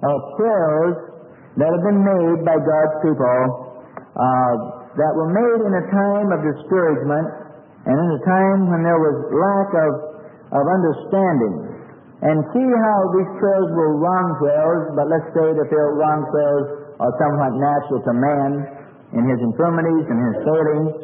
of prayers that have been made by God's people that were made in a time of discouragement and in a time when there was lack of understanding. And see how these prayers were wrong prayers, but let's say that they were wrong prayers are somewhat natural to man in his infirmities and his failings.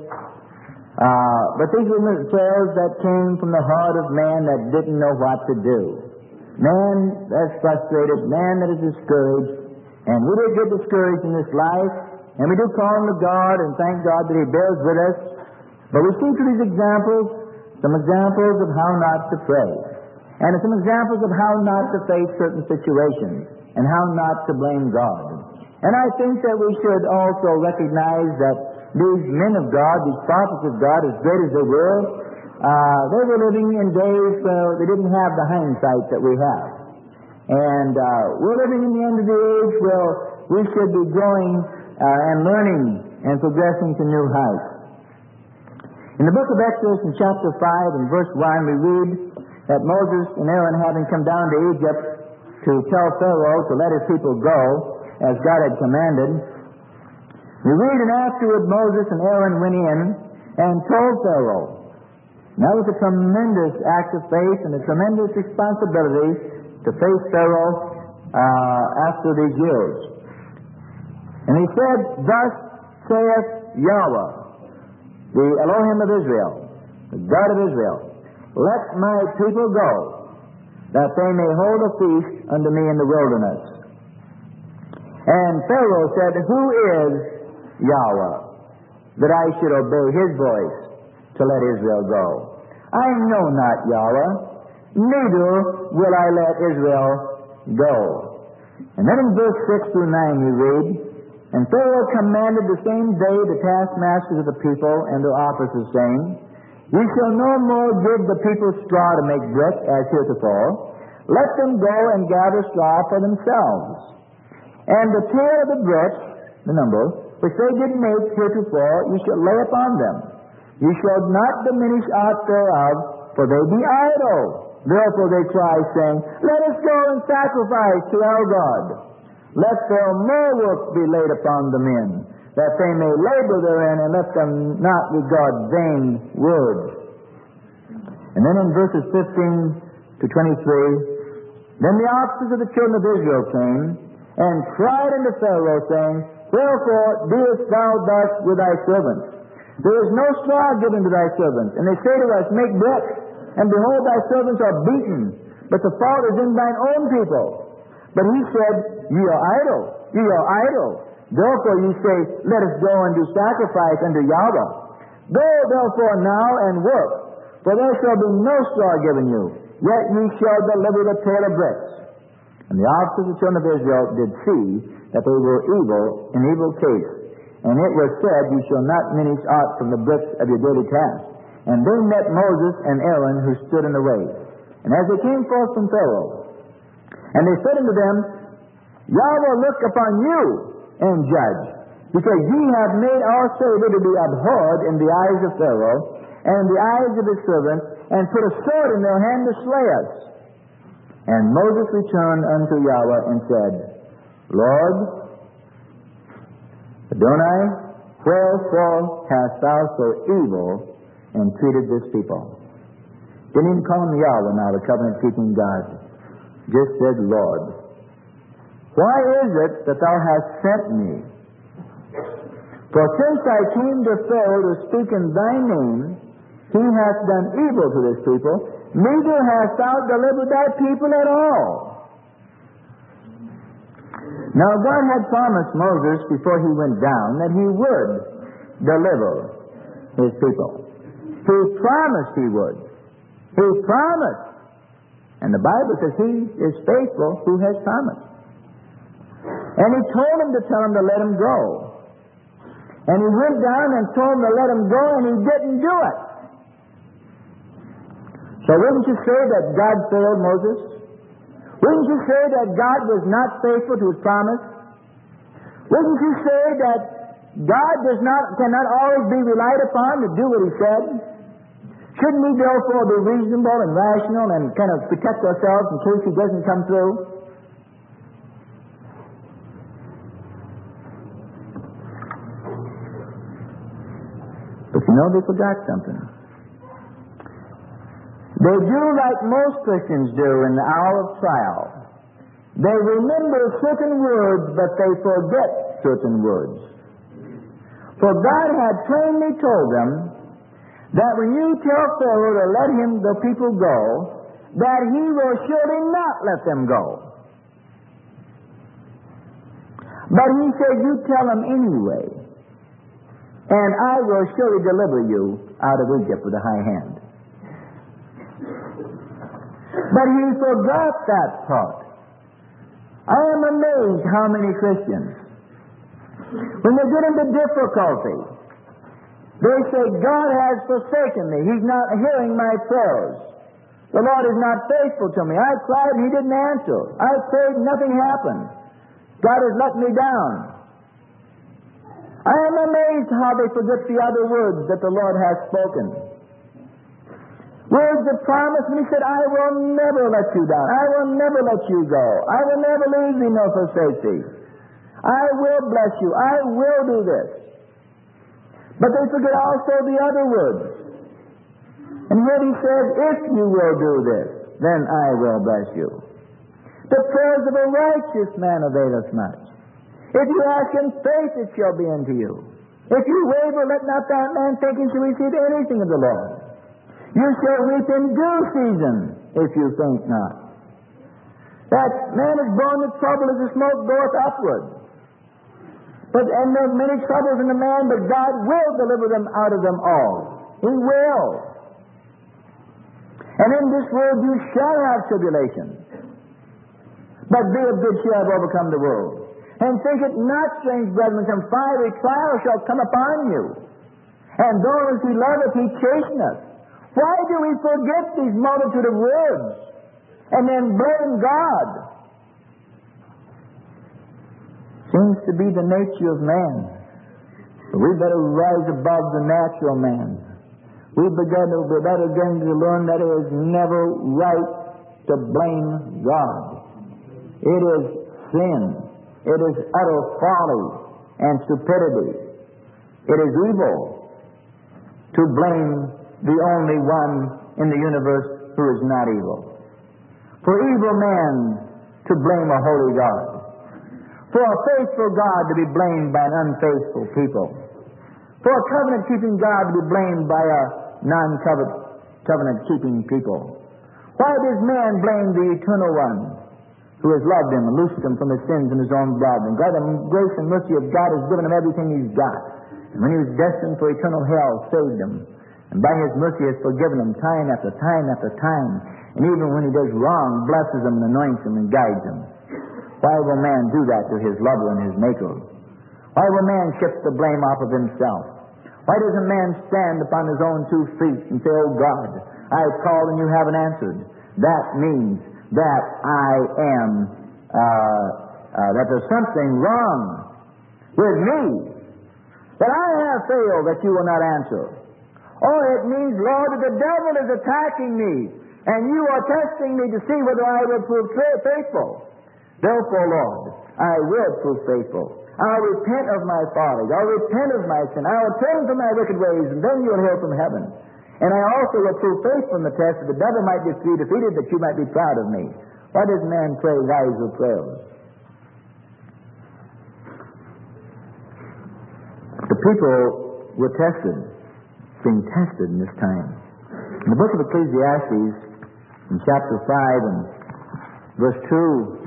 But these were prayers that came from the heart of man that didn't know what to do. Man that's frustrated, man that is discouraged. And we do get discouraged in this life, and we do call on to God and thank God that He bears with us. But we see through these examples, some examples of how not to pray. And some examples of how not to face certain situations, and how not to blame God. And I think that we should also recognize that these men of God, these prophets of God, as great as they were living in days where they didn't have the hindsight that we have. And we're living in the end of the age where we should be growing and learning and progressing to new heights. In the book of Exodus, in chapter 5 and verse 1, we read that Moses and Aaron, having come down to Egypt to tell Pharaoh to let his people go, as God had commanded, we read, and afterward Moses and Aaron went in and told Pharaoh. And that was a tremendous act of faith and a tremendous responsibility to face Pharaoh after these years. And he said, "Thus saith Yahweh, the Elohim of Israel, the God of Israel, let my people go, that they may hold a feast unto me in the wilderness." And Pharaoh said, "Who is Yahweh, that I should obey His voice to let Israel go? I know not Yahweh, neither will I let Israel go." And then in verse 6 through 9 we read, "And Pharaoh commanded the same day the taskmasters of the people and their officers, saying, Ye shall no more give the people straw to make brick as heretofore. Let them go and gather straw for themselves. And the tare of the bricks, the number, which they did make heretofore, ye shall lay upon them. Ye shall not diminish aught thereof, for they be idle. Therefore they cry, saying, Let us go and sacrifice to our God. Let their more work be laid upon the men, that they may labor therein, and let them not regard vain words." And then in verses 15 to 23, "Then the officers of the children of Israel came, and cried unto Pharaoh, saying, Wherefore doest thou thus with thy servants? There is no straw given to thy servants. And they say to us, Make bricks, and behold, thy servants are beaten, but the fault is in thine own people. But he said, Ye are idle, ye are idle. Therefore ye say, Let us go and do sacrifice unto Yahweh. Go therefore now and work, for there shall be no straw given you, yet ye shall deliver the tale of bricks. And the officers of the children of Israel did see that they were in evil case. And it was said, Ye shall not diminish aught from the bricks of your daily task. And they met Moses and Aaron, who stood in the way. And as they came forth from Pharaoh, and they said unto them, Yahweh look upon you and judge, because ye have made our Savior to be abhorred in the eyes of Pharaoh, and in the eyes of his servants, and put a sword in their hand to slay us. And Moses returned unto Yahweh and said, Lord, Adonai, wherefore hast thou so evil entreated this people? Didn't even call him Yahweh now, the covenant-keeping God. Just said, Lord. Why is it that thou hast sent me? For since I came to Pharaoh to speak in thy name, he hath done evil to this people, neither hast thou delivered thy people at all. Now God had promised Moses before he went down that he would deliver his people. He promised he would. He promised. And the Bible says he is faithful who has promised. And he told him to tell him to let him go. And he went down and told him to let him go, and he didn't do it. So wouldn't you say that God failed Moses? Wouldn't you say that God was not faithful to his promise? Wouldn't you say that God cannot always be relied upon to do what he said? Shouldn't we therefore be reasonable and rational and kind of protect ourselves in case he doesn't come through? know they forgot something. They do like most Christians do in the hour of trial. They remember certain words, but they forget certain words. For God had plainly told them that when you tell Pharaoh to let the people go, that he will surely not let them go. But he said, you tell them anyway, and I will surely deliver you out of Egypt with a high hand. But he forgot that part. I am amazed how many Christians, when they get into difficulty, they say, God has forsaken me. He's not hearing my prayers. The Lord is not faithful to me. I cried and He didn't answer. I prayed and nothing happened. God has let me down. I am amazed how they forget the other words that the Lord has spoken. Words of promise when He said, I will never let you down. I will never let you go. I will never leave thee nor forsake thee. I will bless you. I will do this. But they forget also the other words. And yet He says, if you will do this, then I will bless you. The prayers of a righteous man availeth much. If you ask in faith, it shall be unto you. If you waver, let not that man think he shall receive anything of the Lord. You shall reap in due season, if you think not. That man is born with trouble as the smoke goeth upward. And there are many troubles in the man, but God will deliver them out of them all. He will. And in this world you shall have tribulation. But be of good cheer, have overcome the world. And think it not strange, brethren, some fiery trial shall come upon you. And those who love us, He chasteneth. Why do we forget these multitude of words and then blame God? Seems to be the nature of man. But we better rise above the natural man. We better begin to learn that it is never right to blame God. It is sin. It is utter folly and stupidity. It is evil to blame the only one in the universe who is not evil. For evil man to blame a holy God. For a faithful God to be blamed by an unfaithful people. For a covenant-keeping God to be blamed by a non-covenant-keeping people. Why does man blame the Eternal One who has loved him and loosed him from his sins in His own blood? And God, the grace and mercy of God has given him everything he's got. And when he was destined for eternal hell, saved him. And by His mercy has forgiven him time after time after time. And even when he does wrong, blesses him and anoints him and guides him. Why will man do that to his lover and his maker? Why will man shift the blame off of himself? Why doesn't man stand upon his own 2 feet and say, oh God, I have called and you haven't answered? That means that that there's something wrong with me. That I have failed that you will not answer. Oh, it means, Lord, that the devil is attacking me, and you are testing me to see whether I will prove faithful. Therefore, Lord, I will prove faithful. I'll repent of my folly. I'll repent of my sin. I'll turn from my wicked ways, and then you'll hear from heaven. And I also will prove faith from the test, that the devil might be defeated, that you might be proud of me. Why does man pray wiser prayers? The people were tested, being tested in this time. In the book of Ecclesiastes, in chapter 5 and verse 2,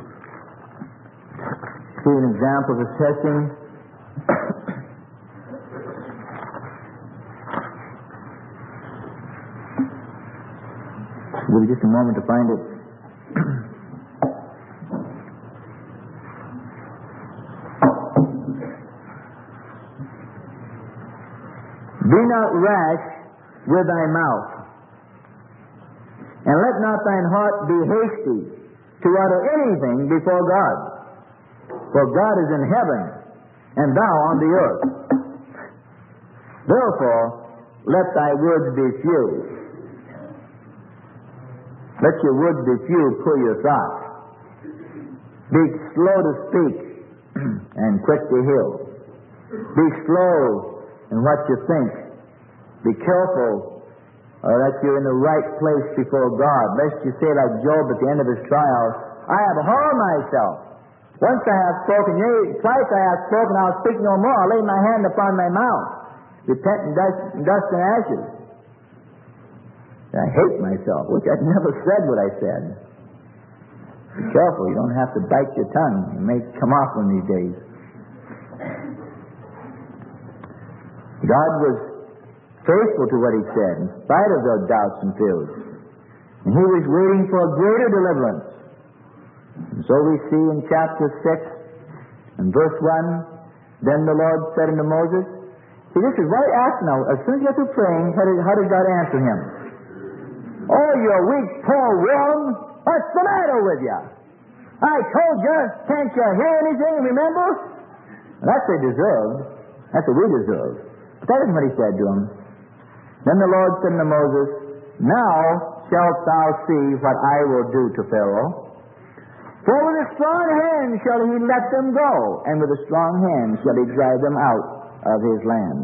see an example of this testing. Give me just a moment to find it. Be not rash with thy mouth, and let not thine heart be hasty to utter anything before God. For God is in heaven, and thou on the earth. Therefore, let thy words be few. Let your words be few, pull your thoughts. Be slow to speak, and quick to hear. Be slow in what you think, Be careful that you're in the right place before God, lest you say like Job at the end of his trial, I have harmed myself. Once I have spoken, yea, twice I have spoken, I'll speak no more. I'll lay my hand upon my mouth. Repent in dust and ashes. I hate myself. Wish I'd never said what I said. Be careful, you don't have to bite your tongue. It may come off one of these days. God was faithful to what He said, in spite of those doubts and fears. And He was waiting for a greater deliverance. And so we see in chapter 6 and verse 1, then the Lord said unto Moses, see, this is right after now. As soon as you get through praying, how did God answer him? Oh, you weak, poor worm. What's the matter with you? I told you. Can't you hear anything, remember? Well, that's what they deserved. That's what we deserve. But that isn't what He said to him. Then the Lord said unto Moses, now shalt thou see what I will do to Pharaoh. For with a strong hand shall he let them go, and with a strong hand shall he drive them out of his land.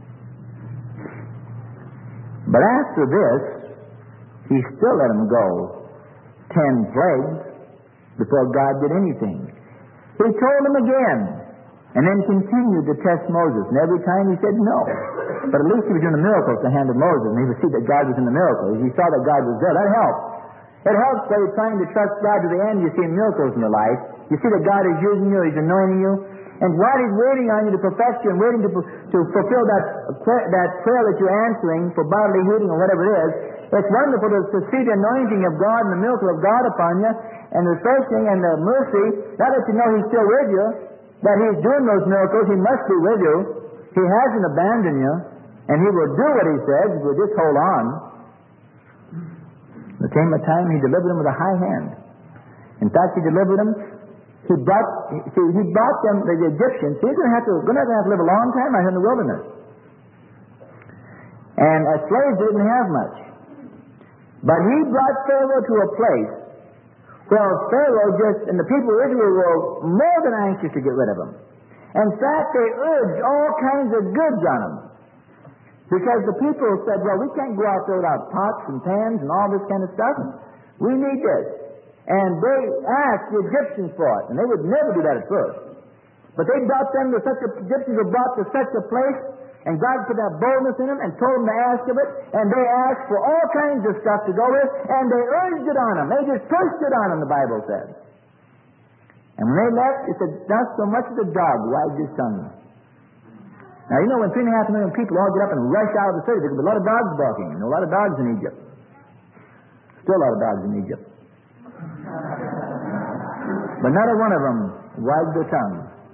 But after this, he still let them go 10 plagues before God did anything. He told them again, and then continued to test Moses. And every time he said no. But at least he was doing the miracles at the hand of Moses, and he would see that God was in the miracles. He saw that God was there. That helped. It helps by trying to trust God to the end. You see miracles in your life. You see that God is using you, He's anointing you. And while He's waiting on you to perfect you and waiting to fulfill that prayer that you're answering for bodily healing or whatever it is, it's wonderful to see the anointing of God and the miracle of God upon you, and the refreshing and the mercy. That lets you know He's still with you, that He's doing those miracles. He must be with you. He hasn't abandoned you, and He will do what He says if you just hold on. There came a time He delivered them with a high hand. In fact, He delivered them. He brought them, the Egyptians. He's going to have to live a long time out in the wilderness. And as slaves, they didn't have much. But He brought Pharaoh to a place where Pharaoh and the people of Israel were more than anxious to get rid of him. In fact, they urged all kinds of goods on him. Because the people said, well, we can't go out there without pots and pans and all this kind of stuff. We need this. And they asked the Egyptians for it. And they would never do that at first. But they brought them to Egyptians were brought to such a place, and God put that boldness in them and told them to ask of it. And they asked for all kinds of stuff to go with, and they urged it on them. They just pushed it on them, the Bible says. And when they left, it said, not so much as a dog wagged his tongue. Now, you know, when 3.5 million people all get up and rush out of the city, there could be a lot of dogs barking, and a lot of dogs in Egypt. Still a lot of dogs in Egypt. But not a one of them wagged their tongue.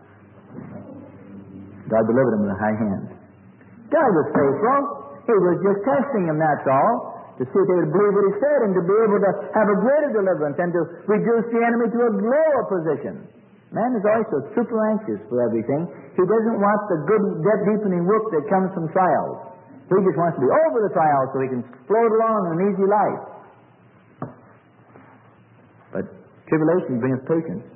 God delivered them with a high hand. God was faithful. He was just testing them, that's all, to see if they would believe what He said and to be able to have a greater deliverance and to reduce the enemy to a lower position. Man is always so super anxious for everything. He doesn't want the good, deepening work that comes from trials. He just wants to be over the trials so he can float along in an easy life. But tribulation brings patience.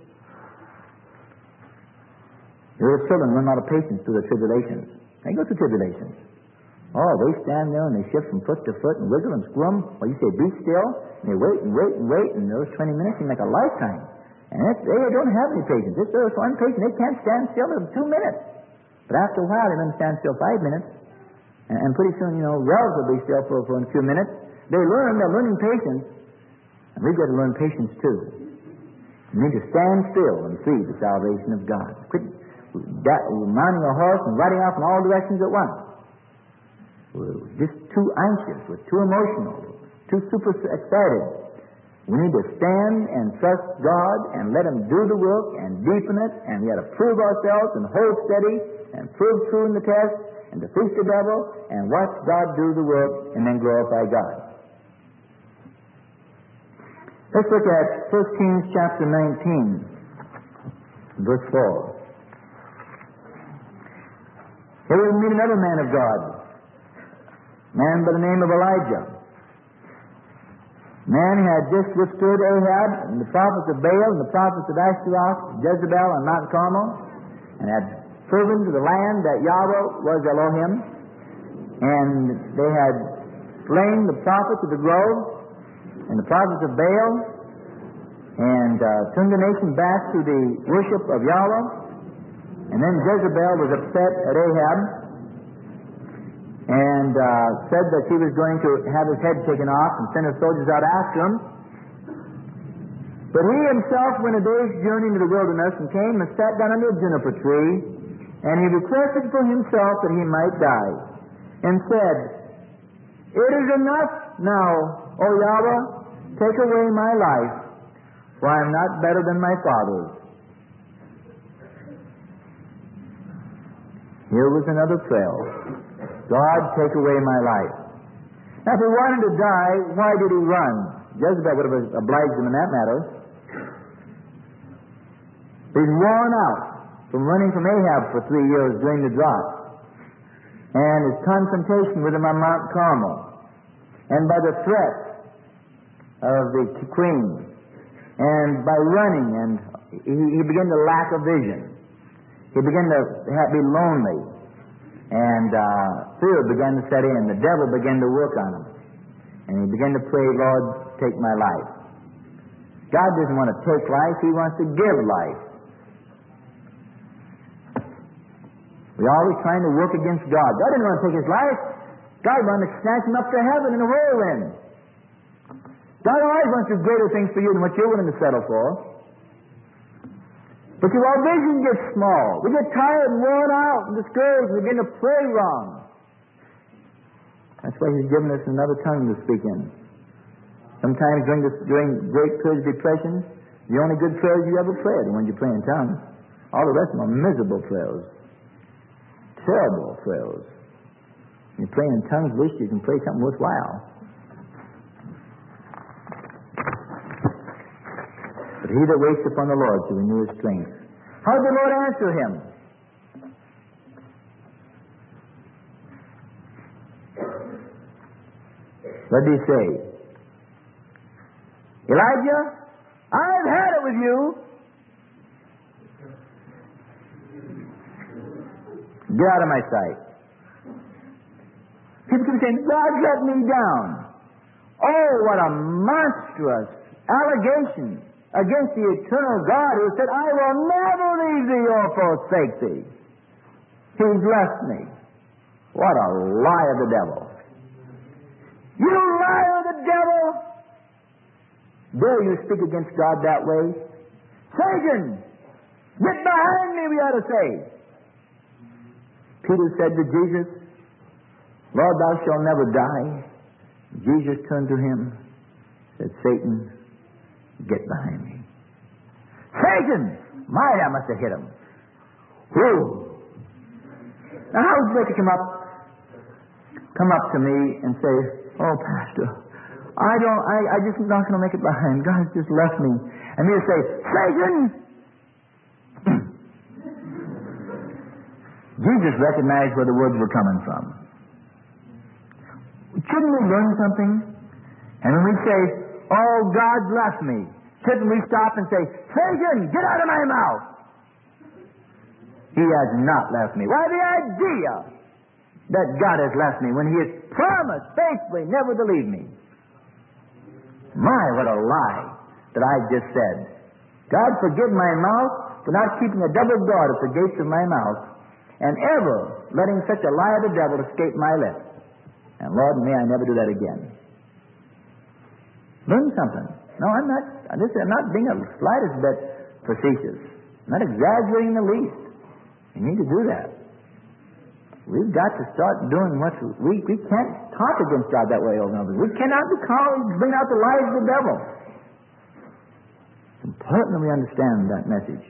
Your children learn out of patience through the tribulations. They go through tribulations. Oh, they stand there and they shift from foot to foot and wiggle and squirm. Well, you say, be still. And they wait and wait and wait. And those 20 minutes seem like a lifetime. And they don't have any patience. They're so impatient. They can't stand still for 2 minutes. But after a while, they can stand still 5 minutes. And pretty soon, relatively still for a few minutes. They're learning patience. And we've got to learn patience too. We need to stand still and see the salvation of God. Quit mounting a horse and riding off in all directions at once. We're just too anxious. We're too emotional. Too super excited. We need to stand and trust God and let Him do the work and deepen it, and we got to prove ourselves and hold steady and prove true in the test and defeat the devil and watch God do the work and then glorify God. Let's look at 1 Kings chapter 19, verse 4. Here we meet another man of God, man by the name of Elijah. Man had just withstood Ahab and the prophets of Baal and the prophets of Ashtaroth, Jezebel on Mount Carmel, and had proven to the land that Yahweh was Elohim. And they had slain the prophets of the grove and the prophets of Baal, and turned the nation back to the worship of Yahweh. And then Jezebel was upset at Ahab and said that she was going to have his head taken off and send her soldiers out after him. But he himself went a day's journey into the wilderness and came and sat down under a juniper tree, and he requested for himself that he might die, and said, "It is enough now, O Yahweh, take away my life, for I am not better than my fathers." Here was another prayer. God, take away my life. Now, if he wanted to die, why did he run? Jezebel would have obliged him in that matter. He's worn out from running from Ahab for 3 years during the drought, and his confrontation with him on Mount Carmel, and by the threat of the queen, and by running, and he began to lack a vision. He began to be lonely, and fear began to set in. The devil began to work on him, and he began to pray, "Lord, take my life." God doesn't want to take life, He wants to give life. We're always trying to work against God. God didn't want to take his life. God wanted to snatch him up to heaven in a whirlwind. God always wants to do greater things for you than what you're willing to settle for. But our vision gets small. We get tired and worn out and discouraged and begin to pray wrong. That's why He's given us another tongue to speak in. Sometimes during great periods of depression, the only good prayers you ever prayed are when you pray in tongues. All the rest of them are miserable prayers. Terrible prayers. You pray in tongues, wish you can pray something worthwhile. But he that waits upon the Lord shall renew his strength. How did the Lord answer him? What did he say? "Elijah, I've had it with you. Get out of my sight." People keep saying, "God let me down." Oh, what a monstrous allegation against the eternal God who said, "I will never leave thee or forsake thee." He's left me. What a lie of the devil. You liar of the devil! Dare you speak against God that way? "Satan, get behind me," we ought to say. Peter said to Jesus, "Lord, thou shalt never die." Jesus turned to him and said, "Satan, get behind me." Satan! My, that must have hit him. Whew! Now how would you like to come up to me and say, "Oh, Pastor, I just not going to make it behind. God's just left me." And me to say, "Satan!" Jesus recognized where the words were coming from. Shouldn't we learn something? And when we say, "Oh, God's left me," shouldn't we stop and say, "Satan, get out of my mouth"? He has not left me. Why, the idea that God has left me when He has promised faithfully never to leave me. My, what a lie that I just said. God forgive my mouth for not keeping a double guard at the gates of my mouth, and ever letting such a lie of the devil escape my lips. And Lord, may I never do that again. Learn something. No, I'm not being a slightest bit facetious. I'm not exaggerating the least. You need to do that. We've got to start doing what we can't talk against God that way over and over. We cannot bring out the lies of the devil. It's important that we understand that message.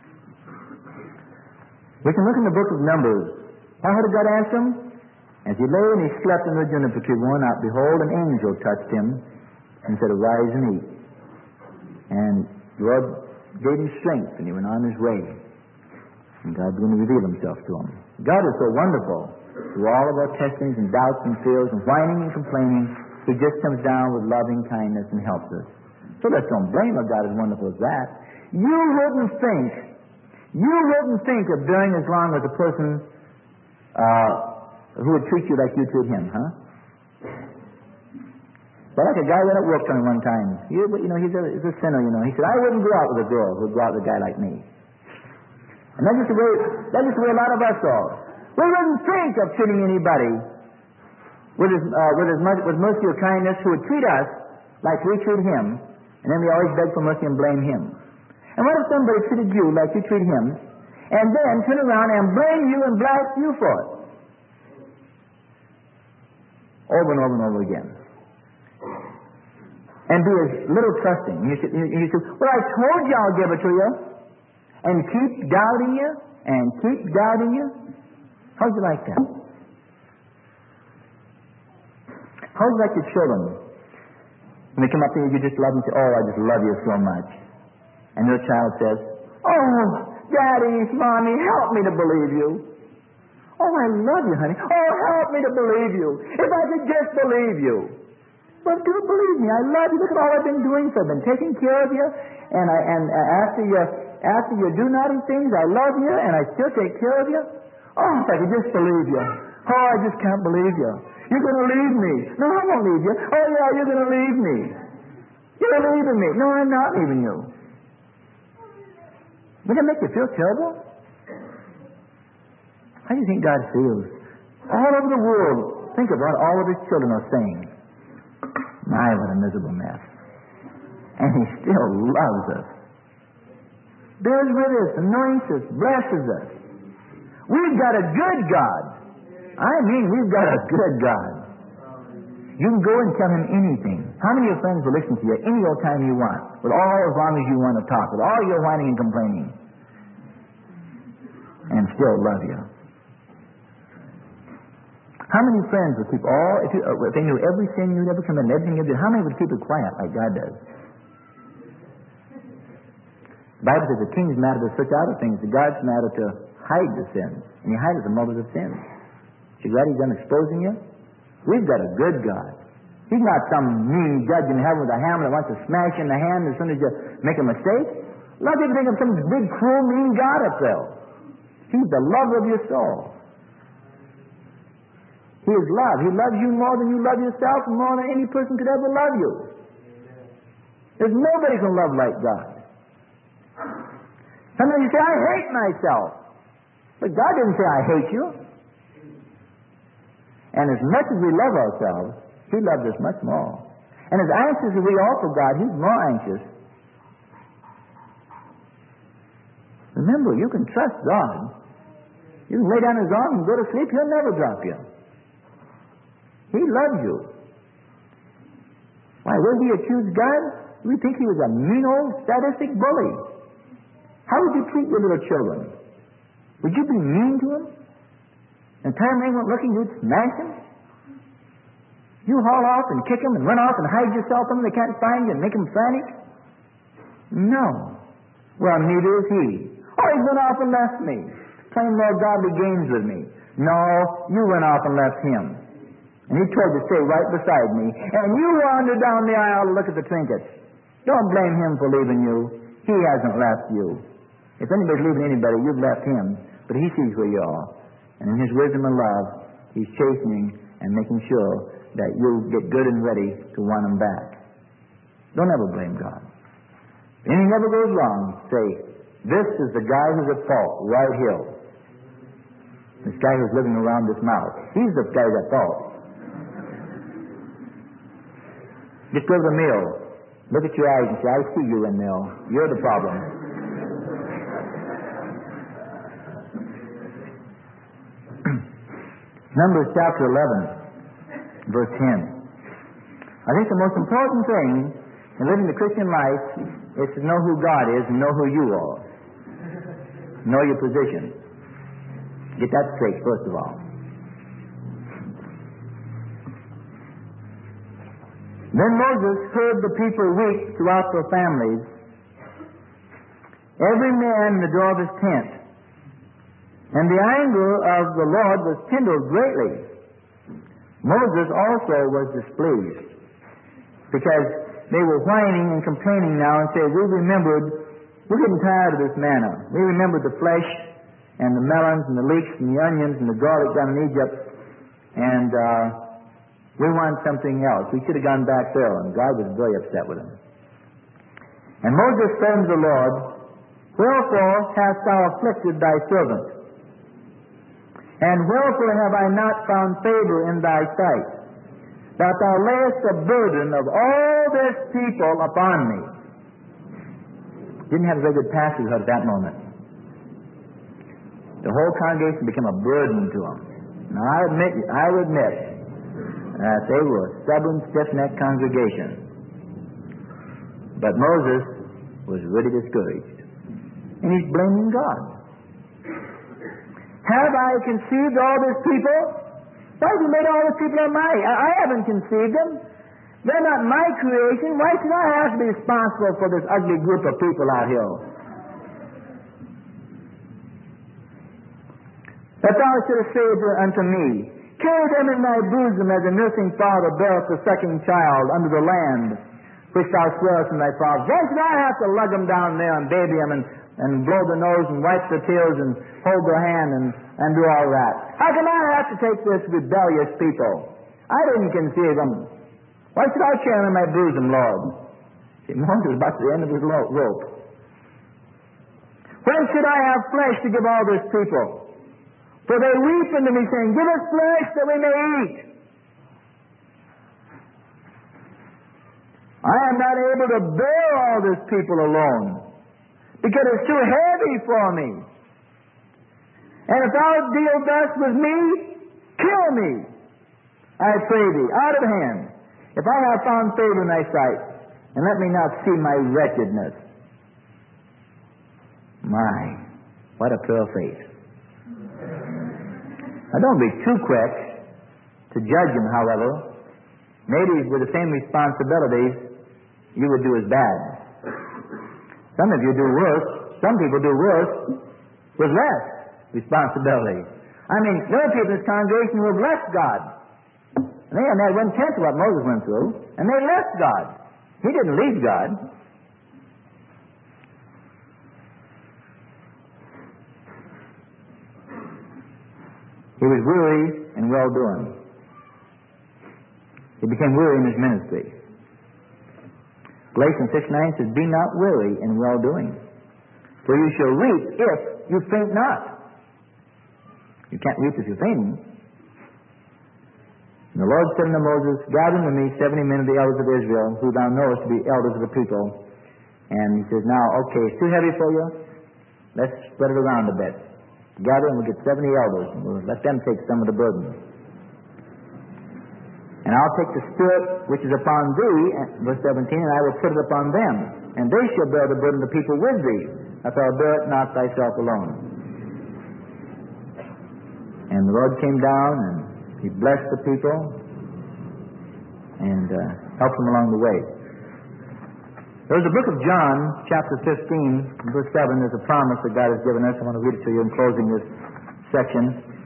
We can look in the book of Numbers. How did God answer him? As he lay and he slept under the juniper tree, worn out, behold, an angel touched him and said, "Arise and eat." And the Lord gave him strength, and he went on his way. And God began to reveal himself to him. God is so wonderful. Through all of our testings and doubts and fears and whining and complaining, He just comes down with loving kindness and helps us. So let's don't blame a God as wonderful as that. You wouldn't think of bearing as long as a person who would treat you like you treat him, huh? But like a guy went at work on one time. He's a sinner, He said, I wouldn't go out with a girl who'd go out with a guy like me. And that's just the way a lot of us are. We wouldn't think of treating anybody with mercy or kindness who would treat us like we treat him, and then we always beg for mercy and blame him. And what if somebody treated you like you treat him, and then turn around and blame you and blast you for it? Over and over and over again. And be as little trusting. You say, well, I told you I'll give it to you. And keep doubting you, and keep doubting you. How'd you like that? How'd you like your children? When they come up to you, you just love them and say, oh, I just love you so much. And your child says, oh, Daddy, Mommy, help me to believe you. Oh, I love you, honey. Oh, help me to believe you. If I could just believe you. Well, do believe me. I love you. Look at all I've been doing for you. I've been taking care of you. And after you do naughty things, I love you, and I still take care of you. Oh, if I could just believe you. Oh, I just can't believe you. You're going to leave me. No, I won't leave you. Oh, yeah, you're going to leave me. You're leaving me. No, I'm not leaving you. Would that make you feel terrible? How do you think God feels? All over the world, think of what all of his children are saying. My, what a miserable mess. And he still loves us. Bears with us, anoints us, blesses us. We've got a good God. I mean, we've got a good God. You can go and tell him anything. How many of your friends will listen to you any old time you want, with all as long as you want to talk, with all your whining and complaining, and still love you? How many friends would keep if they knew every sin you'd ever commit, everything you did, how many would keep it quiet like God does? The Bible says the king's matter to search out of things, the God's matter to hide the sins. And he hides the motives of sins. You glad he's done exposing you? We've got a good God. He's not some mean judge in heaven with a hammer that wants to smash in the hand as soon as you make a mistake. A lot of people think of some big, cruel, mean God up there. He's the lover of your soul. He is love. He loves you more than you love yourself and more than any person could ever love you. There's nobody can love like God. Sometimes you say, I hate myself. But God didn't say, I hate you. And as much as we love ourselves, he loves us much more. And as anxious as we are for God, he's more anxious. Remember, you can trust God. You can lay down his arms and go to sleep. He'll never drop you. He loves you. Why, will we accuse God? We think he was a mean old sadistic bully. How would you treat your little children? Would you be mean to them? And time they weren't looking, you'd smash them? You haul off and kick them and run off and hide yourself from them, they can't find you, and make them frantic? No. Well, neither is he. Oh, he went off and left me, playing more godly games with me. No, you went off and left him. And he told you to stay right beside me. And you wandered down the aisle to look at the trinkets. Don't blame him for leaving you. He hasn't left you. If anybody's leaving anybody, you've left him. But he sees where you are. And in his wisdom and love, he's chastening and making sure that you get good and ready to want him back. Don't ever blame God. If anything ever goes wrong, say, this is the guy who's at fault right here. This guy who's living around this mouth. He's the guy who's at fault. Just go to the mill. Look at your eyes and say, I see you in there. You're the problem. Numbers chapter 11, verse 10. I think the most important thing in living the Christian life is to know who God is and know who you are. Know your position. Get that straight, first of all. Then Moses heard the people weep throughout their families, every man in the door of his tent. And the anger of the Lord was kindled greatly. Moses also was displeased, because they were whining and complaining now and said, we're getting tired of this manna. We remembered the flesh and the melons and the leeks and the onions and the garlic down in Egypt. and we want something else. We should have gone back there, and God was very upset with him. And Moses said unto the Lord, Wherefore hast thou afflicted thy servant? And wherefore have I not found favor in thy sight, that thou layest the burden of all this people upon me? Didn't have a very good passage at that moment. The whole congregation became a burden to him. Now I would admit that they were a stubborn, stiff-necked congregation. But Moses was really discouraged. And he's blaming God. Have I conceived all these people? Why have you made all these people I haven't conceived them. They're not my creation. Why should I have to be responsible for this ugly group of people out here? That thou shouldst say unto me, Carry them in thy bosom as a nursing father beareth the sucking child under the land, which thou swearest from thy fathers. Why should I have to lug them down there and baby them and blow the nose and wipe the tears and hold their hand and do all that? How can I have to take this rebellious people? I didn't conceive them. Why should I carry them in my bosom, Lord? See, Moses was about to the end of his rope. When should I have flesh to give all this people? For they weep unto me, saying, Give us flesh that we may eat. I am not able to bear all this people alone, because it's too heavy for me. And if thou deal thus with me, kill me, I pray thee, out of hand, if I have found favor in thy sight, and let me not see my wretchedness. My, what a pure faith. Now don't be too quick to judge him, however. Maybe with the same responsibilities, you would do as bad. Some of you do worse. Some people do worse with less responsibility. I mean, there are people in this congregation who have left God. And they hadn't had 1/10 of what Moses went through, and they left God. He didn't leave God. He was weary in well-doing. He became weary in his ministry. Galatians 6:9 says, Be not weary in well-doing, for you shall reap if you faint not. You can't reap if you're fainting. And the Lord said unto Moses, Gather unto me 70 men of the elders of Israel, who thou knowest to be elders of the people. And he says, Now, okay, it's too heavy for you. Let's spread it around a bit. Gather and we'll get 70 elders, and we'll let them take some of the burden. And I'll take the spirit which is upon thee, verse 17, and I will put it upon them. And they shall bear the burden of the people with thee, that thou bear it not thyself alone. And the Lord came down, and he blessed the people, and helped them along the way. There's a book of John, chapter 15, verse 7. There's a promise that God has given us. I want to read it to you in closing this section.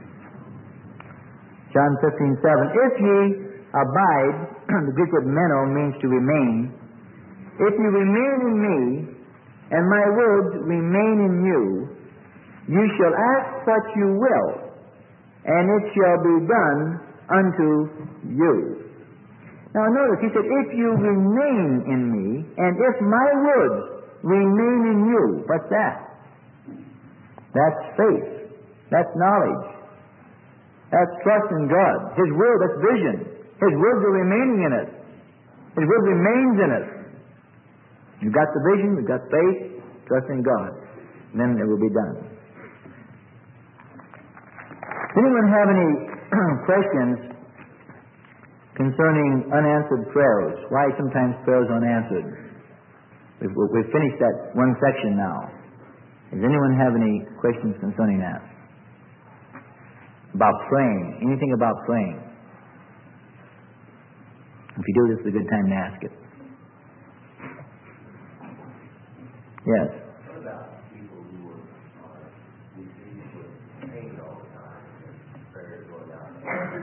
John 15:7. If ye abide, the Greek word meno means to remain. If you remain in me, and my words remain in you, you shall ask what you will, and it shall be done unto you. Now notice, he said, if you remain in me, and if my words remain in you. What's that? That's faith. That's knowledge. That's trust in God. His word, that's vision. His words are remaining in us. His word remains in us. You've got the vision, you've got faith, trust in God. And then it will be done. Does anyone have any questions concerning unanswered prayers? Why sometimes prayers are unanswered? We've finished that one section now. Does anyone have any questions concerning that? About praying? Anything about praying? If you do, this is a good time to ask it. Yes. What about people who are receiving with pain all the time? Prayers going out.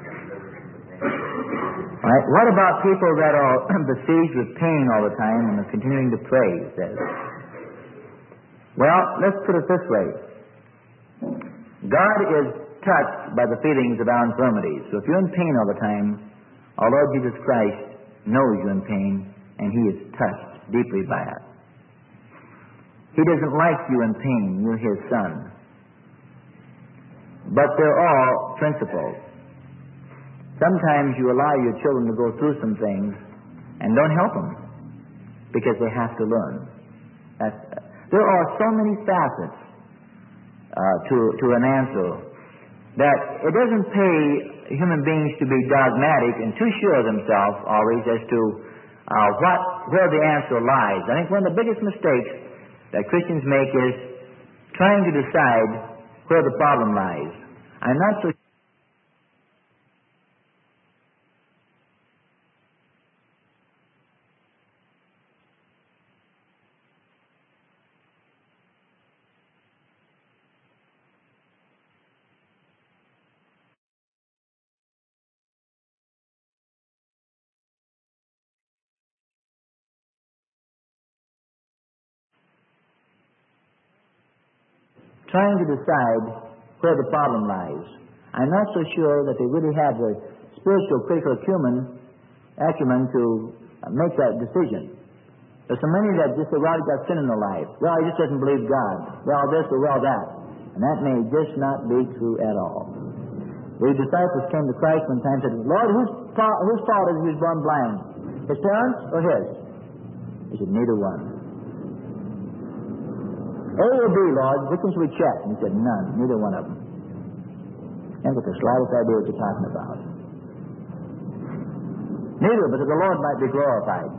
All right. What about people that are besieged with pain all the time and are continuing to pray? He says. Well, let's put it this way. God is touched by the feelings of our infirmities. So if you're in pain all the time, our Lord Jesus Christ knows you're in pain, and He is touched deeply by it. He doesn't like you in pain. You're His Son. But they're all principles. Sometimes you allow your children to go through some things and don't help them because they have to learn. There are so many facets to an answer that it doesn't pay human beings to be dogmatic and too sure of themselves always as to where the answer lies. I think one of the biggest mistakes that Christians make is trying to decide where the problem lies. I'm not so trying to decide where the problem lies. I'm not so sure that they really have the spiritual critical acumen to make that decision. There's so many that just say, well, he got sin in their life. Well, he just doesn't believe God. Well, this or well, that. And that may just not be true at all. The disciples came to Christ one time and said, Lord, whose fault is he was born blind? His parents or his? He said, neither one. A or B, Lord, which one should we check? And he said, none, neither one of them. And with the slightest idea what you're talking about. Neither, but that the Lord might be glorified.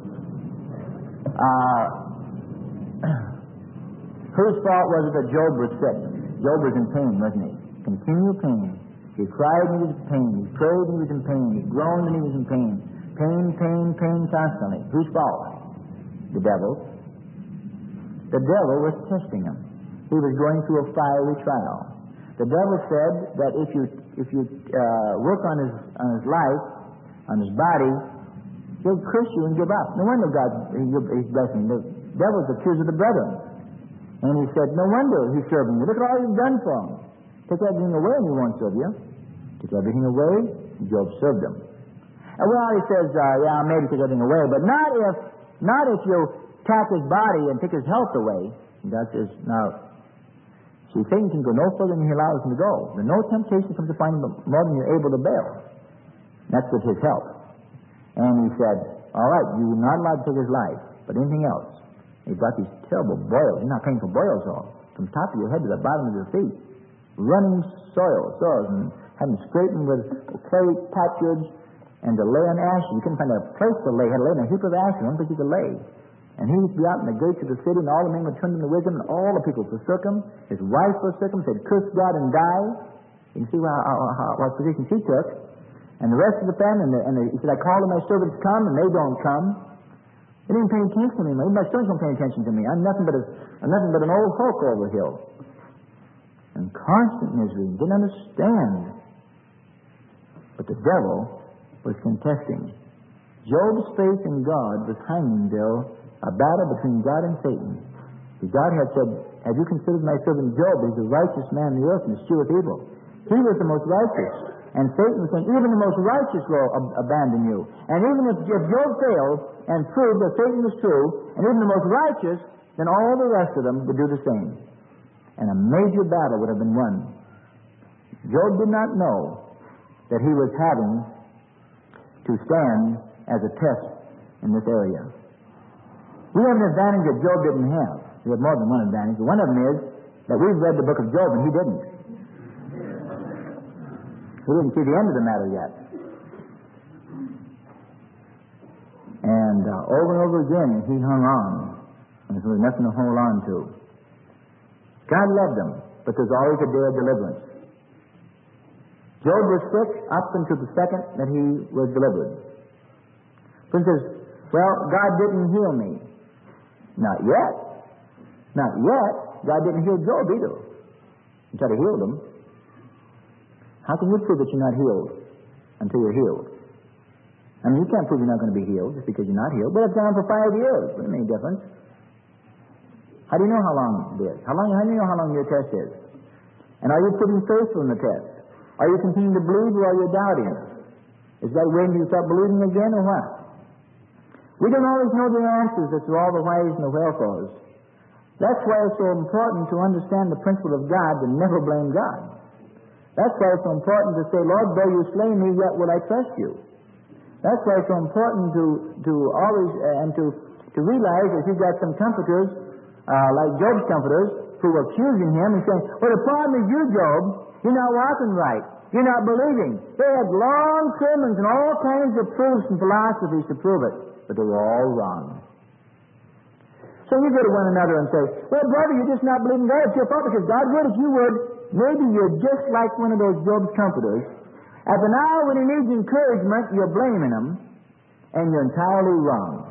Whose fault was it that Job was sick? Job was in pain, wasn't he? Continual pain. He cried and he was in pain. He prayed and he was in pain. He groaned and he was in pain. Pain constantly. Whose fault? The devil's. The devil was testing him. He was going through a fiery trial. The devil said that if you work on his life, on his body, he'll curse you and give up. No wonder God is blessing. The devil's accused of the brethren. And he said, no wonder he's serving you. Look at all you've done for him. Take everything away and he won't serve you. Took everything away, Job served him. And well, he says, yeah, maybe take everything away, but not if you attack his body and take his health away. And God says, now, see, Satan can go no further than he allows him to go. There's no temptation comes to find him more than you're able to bear. That's with his help. And he said, all right, you're not allowed to take his life, but anything else. He brought these terrible boils. You're not painful boils all. From top of your head to the bottom of your feet. Running sores, and having scraping with clay potsherds and to lay on ashes. You couldn't find a place to lay. He had to lay in a heap of ashes, one place you could lay. And he would be out in the gates of the city, and all the men would turn him to wisdom, and all the people forsook him. His wife forsook him, said, curse God and die. You can see what position she took. And the rest of the family, he said, I called my servants come, and they don't come. They didn't pay attention to me. Even my servants don't pay attention to me. I'm nothing but an old hulk over hill. And constant misery. Didn't understand. But the devil was contesting. Job's faith in God was hanging there, a battle between God and Satan. God had said, have you considered my servant Job? He's a righteous man in the earth and escheweth evil. He was the most righteous. And Satan was saying, even the most righteous will abandon you. And even if Job failed and proved that Satan was true, and even the most righteous, then all the rest of them would do the same. And a major battle would have been won. Job did not know that he was having to stand as a test in this area. We have an advantage that Job didn't have. We have more than one advantage. One of them is that we've read the book of Job and he didn't. He didn't see the end of the matter yet. And over and over again he hung on. And there was nothing to hold on to. God loved him, but there's always a day of deliverance. Job was sick up until the second that he was delivered. So he says, well, God didn't heal me. Not yet. Not yet. God didn't heal Job either. He tried to heal him. How can you prove that you're not healed until you're healed? I mean, you can't prove you're not going to be healed just because you're not healed. But it's gone on for 5 years. What makes any difference? How do you know how long it is? How do you know how long your test is? And are you putting faithful in the test? Are you continuing to believe or are you doubting? Is that waiting till you start believing again or what? We don't always know the answers as to all the whys and the wherefores. That's why it's so important to understand the principle of God and never blame God. That's why it's so important to say, Lord, though you slay me, yet will I trust you. That's why it's so important to always and to realize that you've got some comforters, like Job's comforters, who were accusing him and saying, well, the problem is you, Job. You're not walking right. You're not believing. They had long sermons and all kinds of proofs and philosophies to prove it, but they were all wrong. So you go to one another and say, well, brother, you're just not believing God. It's your fault because God would if you would. Maybe you're just like one of those Job's comforters. At the hour when he needs encouragement, you're blaming him, and you're entirely wrong.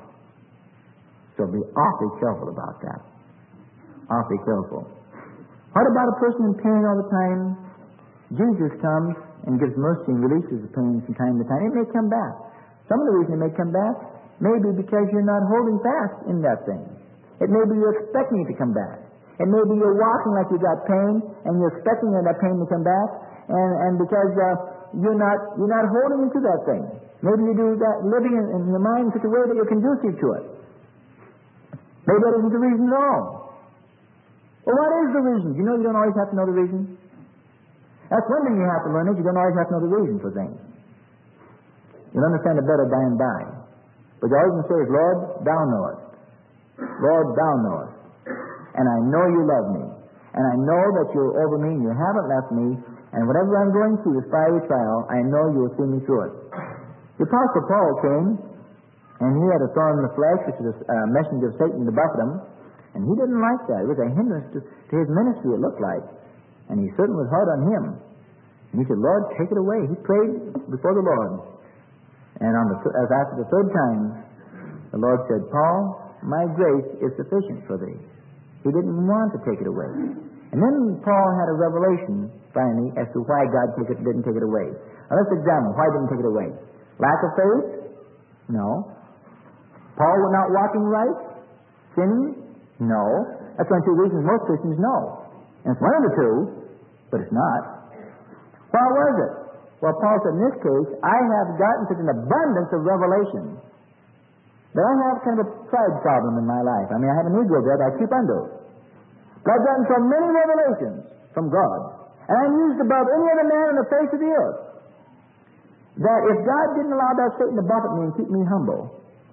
So be awfully careful about that. Awfully careful. What about a person in pain all the time? Jesus comes and gives mercy and releases the pain from time to time. It may come back. Some of the reason it may come back may be because you're not holding fast in that thing. It may be you're expecting it to come back. It may be you're walking like you got pain and you're expecting that pain to come back, and because you're not holding into that thing. Maybe you do that living in your mind in such a way that you're conducive to it. Maybe that isn't the reason at all. Well, what is the reason? You know you don't always have to know the reason. That's one thing you have to learn is you don't always have to know the reason for things. You'll understand it better by and by. But all you can say is, Lord, thou knowest. Lord, thou knowest. And I know you love me. And I know that you're over me and you haven't left me. And whatever I'm going through, this fiery trial, I know you will see me through it. The Apostle Paul came, and he had a thorn in the flesh, which is a messenger of Satan to buffet him. And he didn't like that. It was a hindrance to his ministry, it looked like. And he certainly was hard on him. And he said, Lord, take it away. He prayed before the Lord. And after the third time, the Lord said, Paul, my grace is sufficient for thee. He didn't want to take it away. And then Paul had a revelation, finally, as to why God didn't take it away. Now let's examine why he didn't take it away. Lack of faith? No. Paul was not walking right? Sinning? No. That's one of the two reasons most Christians know. And it's one of the two, but it's not. Why was it? Well, Paul said, in this case, I have gotten such an abundance of revelation that I have kind of a pride problem in my life. I mean, I have an ego there that I keep under. But I've gotten so many revelations from God, and I'm used above any other man on the face of the earth, that if God didn't allow that Satan to buffet me and keep me humble,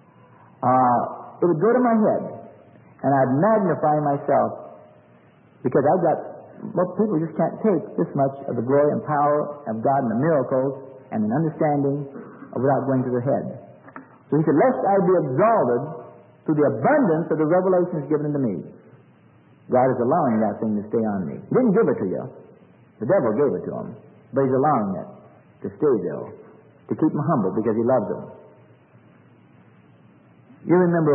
it would go to my head, and I'd magnify myself, because I've got, most people just can't take this much of the glory and power of God and the miracles and an understanding without going to their head. So he said, lest I be exalted through the abundance of the revelations given unto me. God is allowing that thing to stay on me. He didn't give it to you. The devil gave it to him. But he's allowing it to stay there, to keep him humble because he loves him. You remember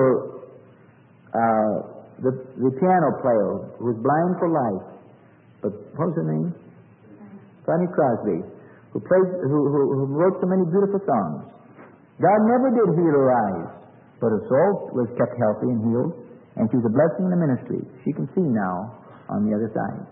the piano player who was blind for life, but what was her name? Fanny Crosby, who wrote so many beautiful songs. God never did heal her eyes, but her soul was kept healthy and healed, and she's a blessing in the ministry. She can see now on the other side.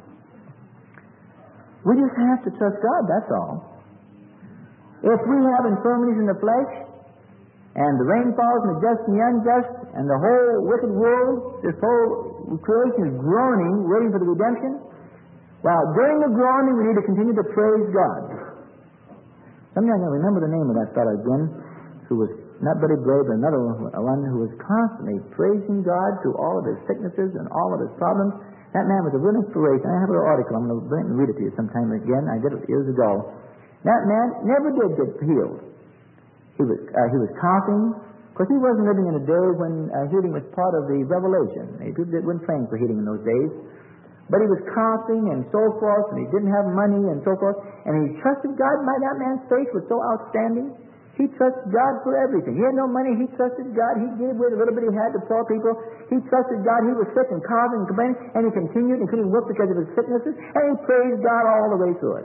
We just have to trust God, that's all. If we have infirmities in the flesh, and the rain falls on the just and the unjust, and the whole wicked world, this whole creation is groaning, waiting for the redemption, well, during the groaning we need to continue to praise God. Someday I'm going to remember the name of that fellow again, who was not Buddy Gray, but another one who was constantly praising God through all of his sicknesses and all of his problems. That man was a real inspiration. I have an article. I'm going to bring it and read it to you sometime again. I did it years ago. That man never did get healed. He was coughing. Of course, he wasn't living in a day when healing was part of the revelation. People weren't praying for healing in those days. But he was coughing and so forth, and he didn't have money and so forth. And he trusted God. That man's faith was so outstanding. He trusted God for everything. He had no money. He trusted God. He gave away the little bit he had to poor people. He trusted God. He was sick and coughing and complaining, and he continued and couldn't work because of his sicknesses, and he praised God all the way through it.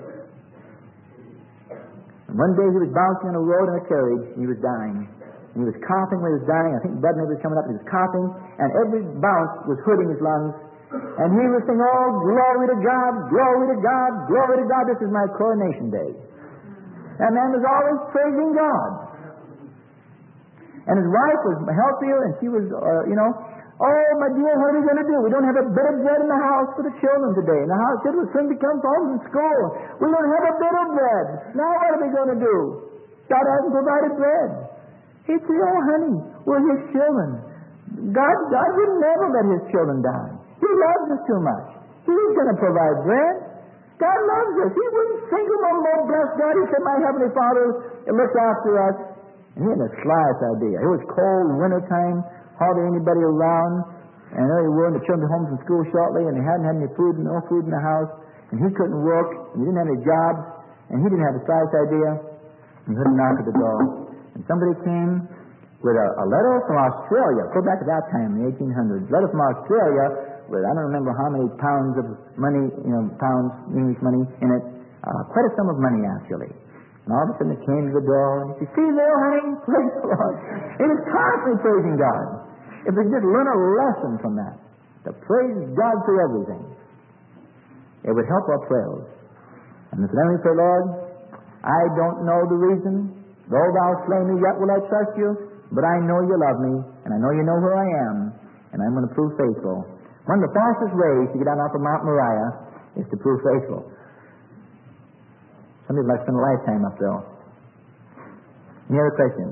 And one day he was bouncing on a road in a carriage, and he was dying. And he was coughing when he was dying. I think blood maybe was coming up, and he was coughing, and every bounce was hurting his lungs. And he would sing, oh, glory to God, glory to God, glory to God. This is my coronation day. That man was always praising God. And his wife was healthier, and she was, oh, my dear, what are we going to do? We don't have a bit of bread in the house for the children today. And the house kid will soon become home from school. We don't have a bit of bread. Now what are we going to do? God hasn't provided bread. He'd say, oh, honey, we're his children. God would never let his children down. He loves us too much. He's going to provide bread. God loves us. He wouldn't think of a more blessed God. He said, my Heavenly Father looks after us. And he had the slyest idea. It was cold, winter time, hardly anybody around. And there they were, and the children were home from school shortly, and they hadn't had any food, no food in the house. And he couldn't work, and he didn't have any jobs, and he didn't have the slightest idea. And he heard a knock at the door. And somebody came with a letter from Australia. Go back to that time, in the 1800s. Letter from Australia with, I don't remember how many pounds of money, pounds, English money in it. Quite a sum of money, actually. And all of a sudden it came to the door, and he said, see there, honey? Praise the Lord. He was constantly praising God. If we could just learn a lesson from that, to praise God for everything, it would help our prayers. And if then we say, Lord, I don't know the reason, though thou slay me, yet will I trust you, but I know you love me, and I know you know where I am, and I'm going to prove faithful. One of the fastest ways to get on off of Mount Moriah is to prove faithful. Somebody might spend a lifetime up there. Any other questions?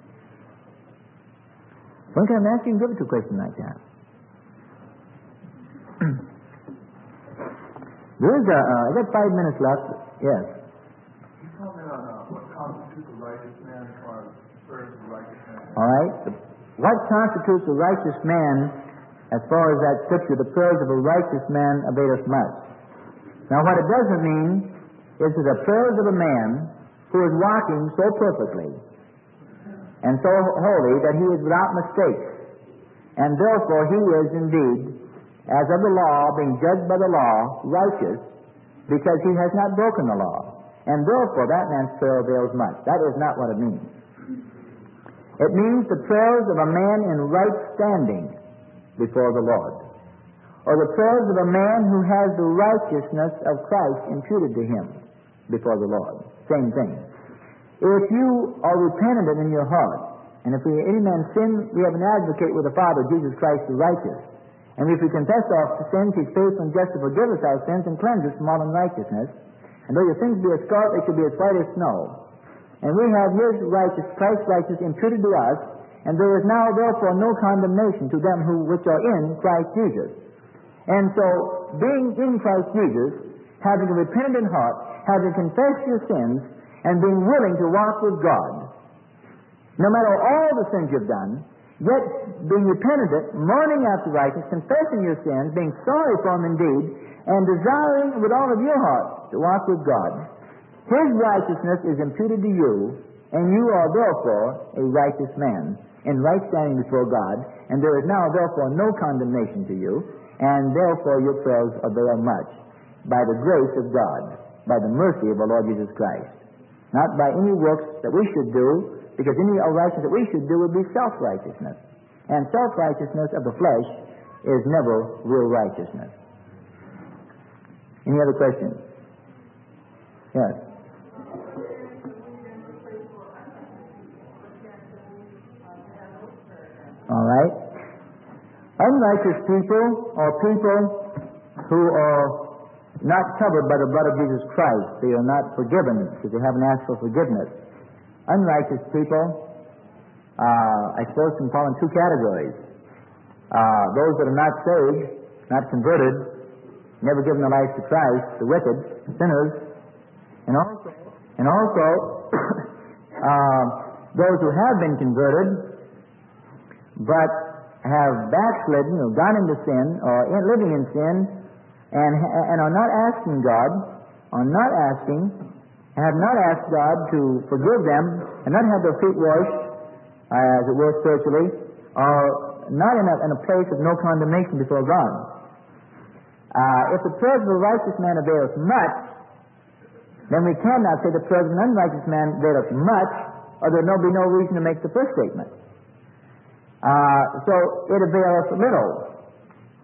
When can I ask you and give it to a question like that? I got 5 minutes left. Yes. Can you comment on what constitutes a righteous man or serves a righteous man? All right. What constitutes a righteous man, as far as that scripture, the prayers of a righteous man availeth much. Now, what it doesn't mean is that the prayers of a man who is walking so perfectly and so holy that he is without mistake, and therefore he is indeed, as of the law, being judged by the law, righteous, because he has not broken the law. And therefore that man's prayer avails much. That is not what it means. It means the prayers of a man in right standing before the Lord, or the prayers of a man who has the righteousness of Christ imputed to him before the Lord. Same thing. If you are repentant in your heart, and if any man sin, we have an advocate with the Father, Jesus Christ the righteous. And if we confess our sins, He's faithful and just to forgive us our sins and cleanse us from all unrighteousness. And though your sins be as scarlet, they should be as white as snow. And we have His righteous, Christ's righteousness imputed to us, and there is now therefore no condemnation to them which are in Christ Jesus. And so, being in Christ Jesus, having a repentant heart, having confessed your sins, and being willing to walk with God, no matter all the sins you've done, yet being repentant, mourning after righteousness, confessing your sins, being sorry for them indeed, and desiring with all of your heart to walk with God, His righteousness is imputed to you, and you are therefore a righteous man, in right standing before God, and there is now therefore no condemnation to you, and therefore your prayers avail much, by the grace of God, by the mercy of our Lord Jesus Christ. Not by any works that we should do, because any righteousness that we should do would be self-righteousness. And self-righteousness of the flesh is never real righteousness. Any other questions? Yes. All right. Unrighteous people are people who are not covered by the blood of Jesus Christ. They are not forgiven because they haven't asked for forgiveness. Unrighteous people, I suppose, can fall in two categories. Those that are not saved, not converted, never given their lives to Christ, the wicked, sinners, and also those who have been converted but have backslidden or gone into sin or living in sin and are not asking God, have not asked God to forgive them, and not have their feet washed, as it were spiritually, are not in a place of no condemnation before God. If the prayers of a righteous man availeth much, then we cannot say the prayers of an unrighteous man availeth much, or there will be no reason to make the first statement. So it availeth little.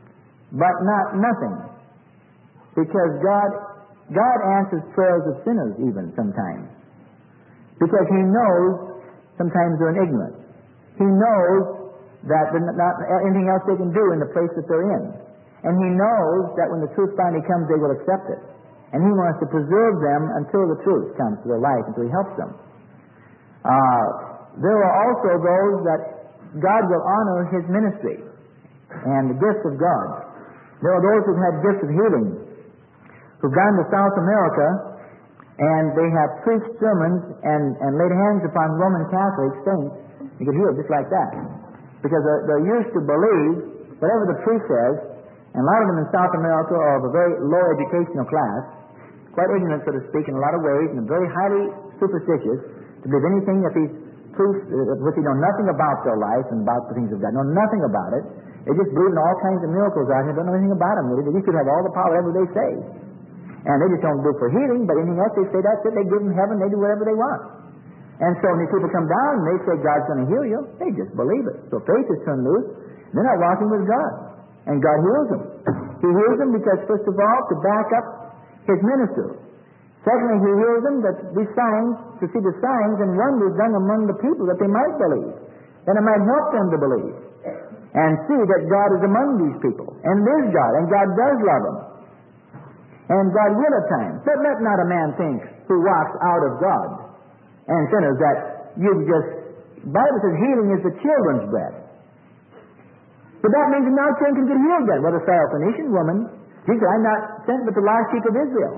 but not nothing. Because God answers prayers of sinners even sometimes. Because He knows sometimes they're in ignorance. He knows that there's not anything else they can do in the place that they're in. And He knows that when the truth finally comes, they will accept it. And He wants to preserve them until the truth comes to their life, until He helps them. There are also those that God will honor His ministry and the gifts of God. There are those who've had gifts of healing, who've gone to South America, and they have preached sermons and laid hands upon Roman Catholic saints. You get healed just like that. Because they're used to believe whatever the priest says, and a lot of them in South America are of a very low educational class, quite ignorant, so to speak, in a lot of ways, and very highly superstitious, to believe anything that these priests, which they know nothing about their life and about the things of God, know nothing about it. They just believe in all kinds of miracles out here, don't know anything about them really. They should have all the power, whatever they say. And they just don't do it for healing, but anything else they say, that's it. They give them heaven, they do whatever they want. And so when these people come down and they say God's going to heal you, they just believe it. So faith is turned loose. They're not walking with God. And God heals them. He heals them because, first of all, to back up His ministry. Secondly, He heals them that these signs, to see the signs and wonders done among the people that they might believe. And it might help them to believe. And see that God is among these people. And is God. And God does love them. And God will at times. But let not a man think who walks out of God and sinners that you've just... The Bible says healing is the children's bread. But that means that now children can get healed then. Well, the Syrophoenician woman, she said, I'm not sent but the lost sheep of Israel.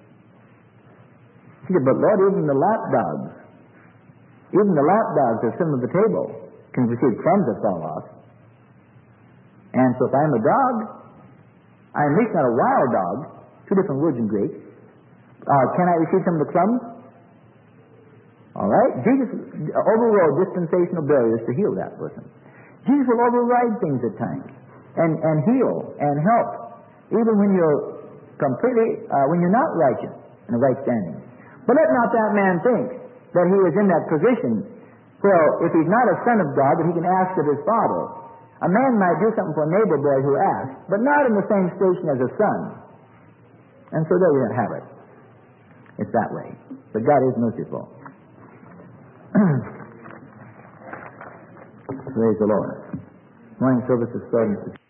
She said, but Lord, even the lapdogs that sit at the table can receive crumbs that fall off. And so if I'm a dog, I'm at least not a wild dog, two different words in Greek, can I receive some of the crumbs? All right? Jesus overrode dispensational barriers to heal that person. Jesus will override things at times and heal and help, even when you're completely, when you're not righteous in the right standing. But let not that man think that he is in that position. Well, if he's not a son of God, that he can ask of his Father. A man might do something for a neighbor boy who asks, but not in the same station as a son. And so there we have it. It's that way. But God is merciful. Praise the Lord. Morning service is starting.